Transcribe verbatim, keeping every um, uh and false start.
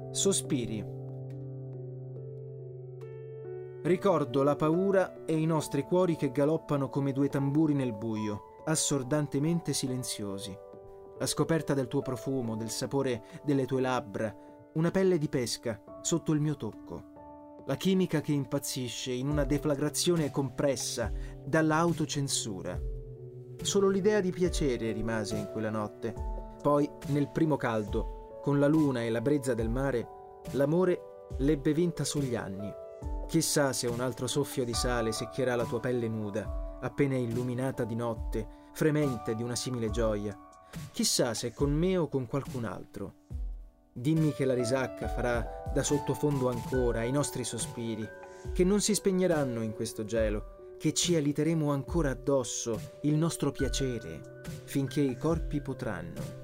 Sospiri. Ricordo la paura e i nostri cuori che galoppano come due tamburi nel buio, assordantemente silenziosi. La scoperta del tuo profumo, del sapore delle tue labbra, una pelle di pesca sotto il mio tocco. La chimica che impazzisce in una deflagrazione compressa dalla autocensura. Solo l'idea di piacere rimase in quella notte. Poi, nel primo caldo, con la luna e la brezza del mare, l'amore l'ebbe vinta sugli anni. Chissà se un altro soffio di sale seccherà la tua pelle nuda, appena illuminata di notte, fremente di una simile gioia. Chissà se con me o con qualcun altro. Dimmi che la risacca farà da sottofondo ancora ai nostri sospiri, che non si spegneranno in questo gelo, che ci aliteremo ancora addosso il nostro piacere, finché i corpi potranno.